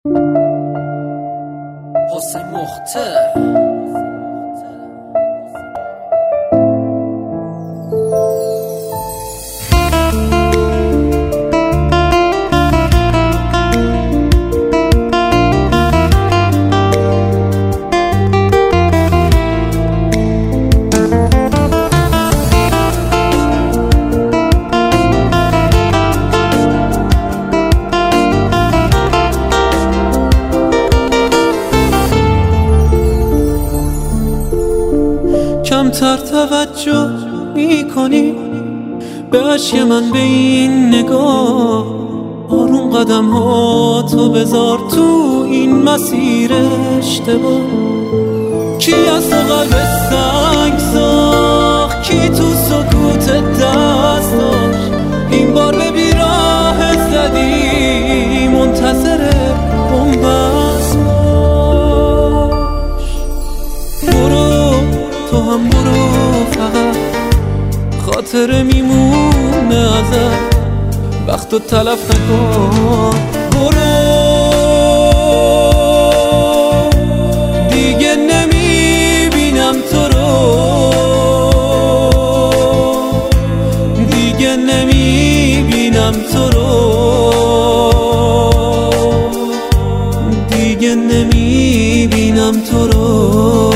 حسین مختار. کمتر توجه میکنی به عشق من به این نگاه، آروم قدم ها تو بذار تو این مسیر اشتباه. کی از تو قلب سنگ ساخت، کی تو سکوت دست داشت، این بار به بیراه زدی منتظر بنبست باش. برو تو هم برو، فقط خاطره میمونه ازت، وقتو تلف نکن. برو دیگه نمیبینم تو رو، دیگه نمیبینم تو رو، دیگه نمیبینم تو رو.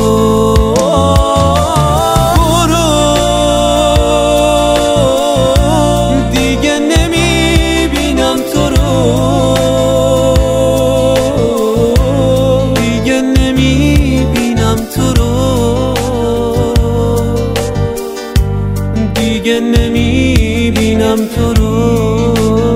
دیگه نمیبینم تو رو.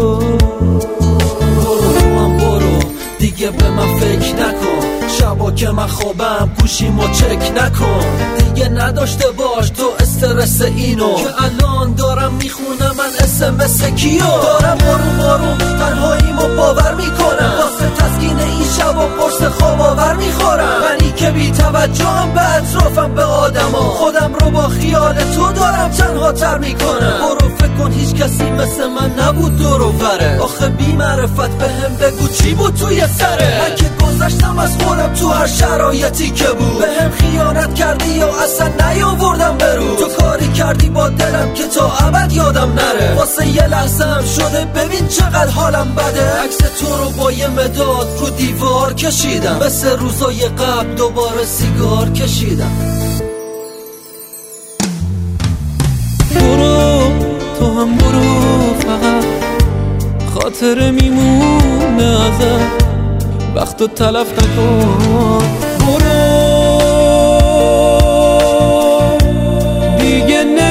برو دیگه به من فکر نکن، شبا که من خوابم گوشیمو چک نکن. دیگه نداشته باش تو استرس اینو که الان دارم میخونم من SMS کیو. دارم آروم تنهاییمو باور میکنم، واسه تسکین این شبا قرص خواب آور میخورم. منی که بی توجهم به اطرافم به آدما، خودم رو با خیال تو دارم تنها تر میکنم. برو فکر کن هیچ کسی مثل من نبود دور و بره، آخه بی معرفت به هم بگو چی بود توی سره. من که گذشتم از خودم تو هر شرایطی که بود، به هم خیانت کردی یا اصلا نیاوردم برو. تو کاری کردی با دلم که تا ابد یادم نره، واسه یه لحظه هم شده ببین چقدر حالم بده. عکس تو رو با یه مداد رو دیوار کشیدم، مثل روزای قبل دوباره سیگار کشیدم. برو تو هم برو، فقط خاطره میمونه ازت، وقتو تلف نکن. برو دیگه